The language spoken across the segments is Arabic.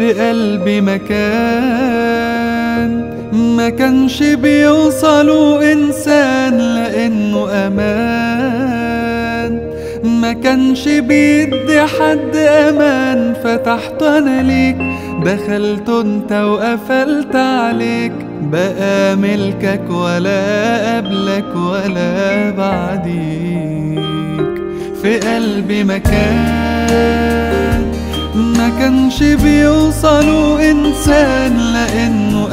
في قلبي مكان ما كانش بيوصله إنسان لأنه أمان، ما كانش بيدي حد أمان. فتحت أنا ليك، دخلت انت وقفلت عليك، بقى ملكك ولا قبلك ولا بعديك. في قلبي مكان ما كانش بيوصله إنسان لأنه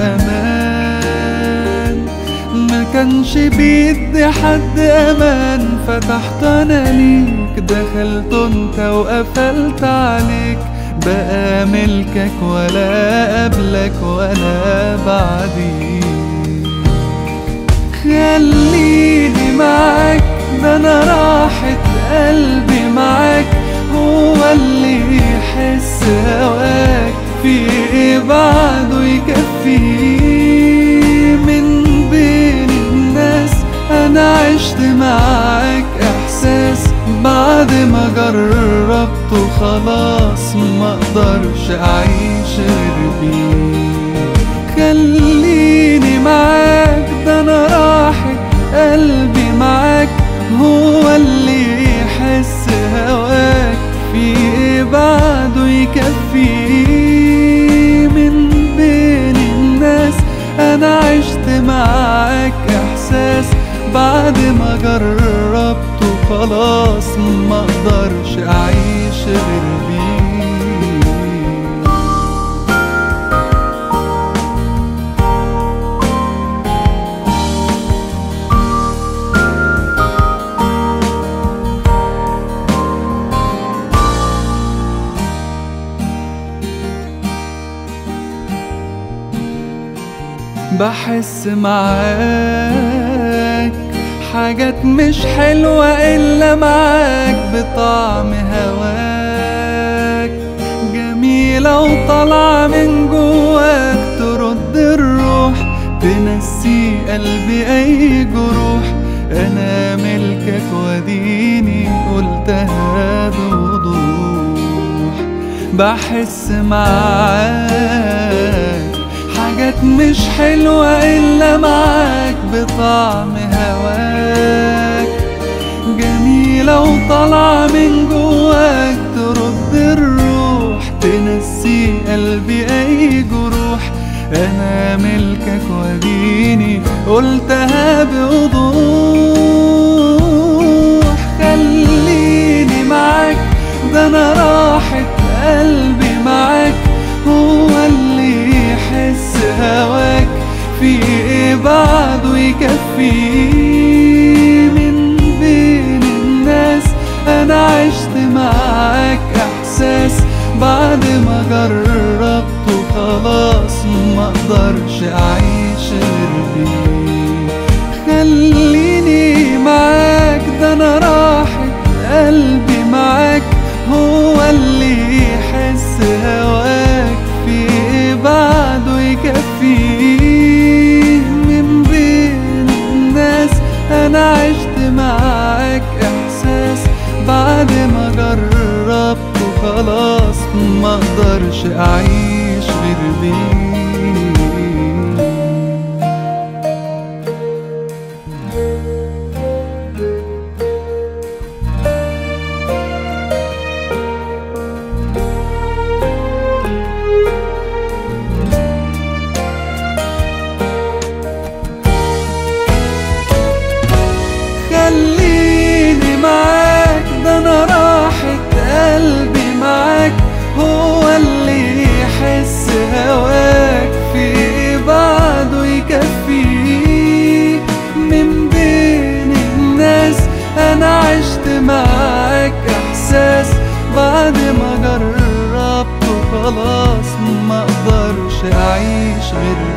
أمان، ما كانش بيدي حد أمان. فتحت أنا ليك، دخلت انت وقفلت عليك، بقى ملكك ولا قبلك ولا بعديك. خليني معاك، ده أنا راحة قلبي معاك، هو اللي يحس هواك في إيه بعده يكفيه. من بين الناس أنا عشت معاك إحساس، بعد ما جربته خلاص ما اقدرش أعيش غير بيه. خليني معاك، ده أنا راحة قلبي معاك، هو اللي يحس هواك في إيه بعده يكفيه. من بين الناس أنا عشت معاك إحساس، بعد ما جربته خلاص ما اقدرش أعيش غير بيه. بحس معاك حاجات مش حلوة إلا معاك، بطعم هواك جميلة وطلع من جواك، ترد الروح تنسي قلبي أي جروح. أنا ملكك وديني قلتها بوضوح. بحس معاك حاجات مش حلوة إلا معاك، بطعم هواك جميلة وطلع من جواك، ترد الروح تنسي قلبي أي جروح. أنا ملكك وديني قلتها بوضوح. خليني معاك، ده أنا راحة قلبي معاك، هو اللي يحس هواك في إيه بعده يكفيه. من بين الناس أنا عشت معاك إحساس، بعد ما جربته خلاص ما اقدرش أعيش غير بيه. خليني معاك، ده أنا راحة قلبي معاك، هو اللي يحس هواك في إيه بعده يكفيه. من بين الناس أنا عشت معاك إحساس، بعد ما جربته خلاص ما اقدرش أعيش غير بيه. خليني معاك، ده أنا راحة قلبي معاك، هو اللي يحس هواك في بعده يكفيه. من بين الناس أنا عشت معاك إحساس، بعد ما جربته خلاص ما اقدرش أعيش غير